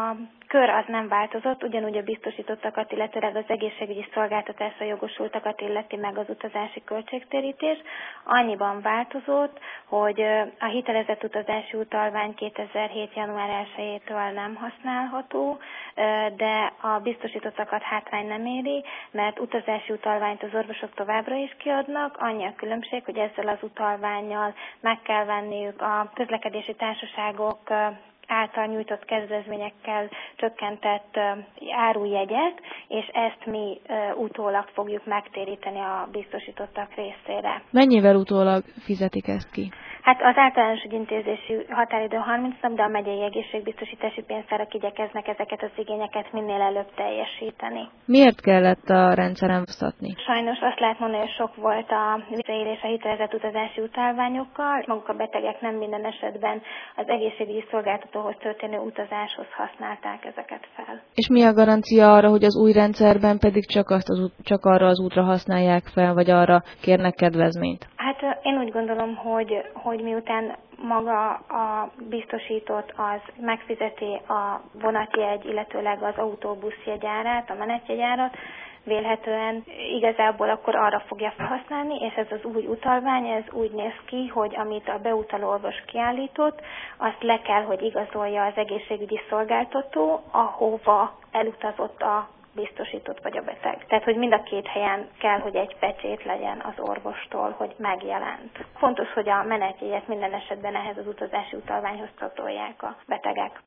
A kör az nem változott, ugyanúgy a biztosítottakat, illetőleg az egészségügyi szolgáltatásra jogosultakat illeti meg az utazási költségtérítés. Annyiban változott, hogy a hitelezett utazási utalvány 2007. január 1-től nem használható, de a biztosítottakat hátrány nem éri, mert utazási utalványt az orvosok továbbra is kiadnak. Annyi a különbség, hogy ezzel az utalvánnyal meg kell venniük a közlekedési társaságok által nyújtott kedvezményekkel csökkentett árujegyet, és ezt mi utólag fogjuk megtéríteni a biztosítottak részére. Mennyivel utólag fizetik ezt ki? Hát az általános ügyintézési határidő 30 nap, de a megyei egészségbiztosítási pénztárak igyekeznek ezeket az igényeket minél előbb teljesíteni. Miért kellett a rendszeren változtatni? Sajnos azt lehet mondani, hogy sok volt a visszaélés a hitelezett utazási utalványokkal. Maguk a betegek nem minden esetben az egészségügyi szolgáltatóhoz történő utazáshoz használták ezeket fel. És mi a garancia arra, hogy az új rendszerben pedig csak arra az útra használják fel, vagy arra kérnek kedvezményt? Hát én úgy gondolom, hogy miután maga a biztosított az megfizeti a vonatjegy, illetőleg az autóbuszjegyárát, a menetjegyárat, vélhetően igazából akkor arra fogja felhasználni, és ez az új utalvány, ez úgy néz ki, hogy amit a beutaló orvos kiállított, azt le kell, hogy igazolja az egészségügyi szolgáltató, ahova elutazott a biztosított vagy a beteg. Tehát, hogy mind a két helyen kell, hogy egy pecsét legyen az orvostól, hogy megjelent. Fontos, hogy a menetjegyet minden esetben ehhez az utazási utalványhoz csatolják a betegek.